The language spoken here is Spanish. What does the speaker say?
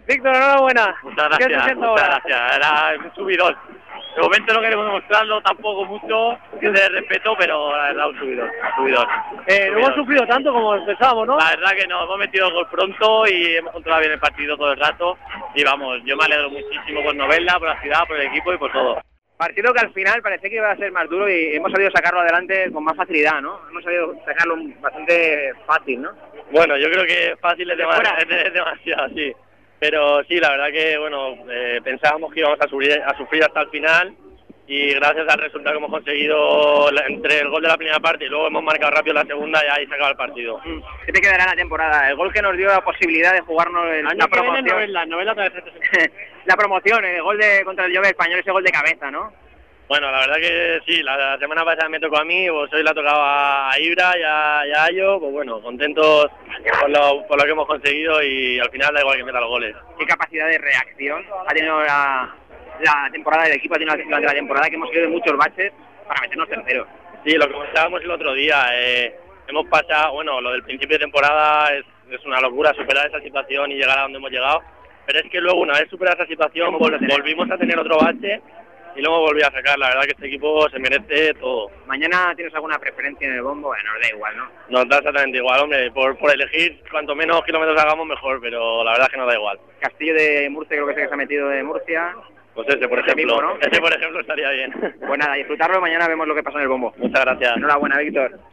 Víctor, enhorabuena. Muchas ¿Qué gracias, se siente muchas ahora? gracias. Era un subidón. De momento no queremos demostrarlo tampoco mucho, que de respeto, pero la verdad un subidón, subidón. No hemos sufrido tanto como pensábamos, ¿no? La verdad que no, hemos metido el gol pronto y hemos controlado bien el partido todo el rato. Y vamos, yo me alegro muchísimo por Novelda, por la ciudad, por el equipo y por todo. Partido que al final parecía que iba a ser más duro y hemos sabido sacarlo adelante con más facilidad, ¿no? Hemos sabido sacarlo bastante fácil, ¿no? Bueno, yo creo que fácil es demasiado, sí. Pero sí, la verdad que, bueno, pensábamos que íbamos a sufrir hasta el final y gracias al resultado que hemos conseguido entre el gol de la primera parte y luego hemos marcado rápido la segunda y ahí se acaba el partido. ¿Qué te quedará en la temporada? El gol que nos dio la posibilidad de jugarnos la promoción. La promoción, el gol contra el Jove español, ese gol de cabeza, ¿no? Bueno, la verdad que sí, la semana pasada me tocó a mí, pues hoy la ha tocado a Ibra y a Ayo, pues bueno, contentos por lo que hemos conseguido y al final da igual que meta los goles. ¿Qué capacidad de reacción ha tenido la temporada del equipo, ha tenido durante la temporada, que hemos ido de muchos baches para meternos terceros? Sí, lo que comentábamos el otro día, hemos pasado, bueno, lo del principio de temporada es una locura superar esa situación y llegar a donde hemos llegado, pero es que luego una vez superada esa situación volvimos a tener otro bache y luego volví a sacar. La verdad que este equipo se merece todo. ¿Mañana tienes alguna preferencia en el bombo? Bueno, nos da igual, ¿no? Nos da exactamente igual, hombre, por elegir cuanto menos kilómetros hagamos mejor, pero la verdad es que nos da igual. Castillo de Murcia, creo que es el que se ha metido de Murcia. Pues ese, por ejemplo, mismo, ¿no? Ese, por ejemplo, estaría bien. Pues nada, disfrutarlo, mañana vemos lo que pasa en el bombo. Muchas gracias. Enhorabuena, Víctor.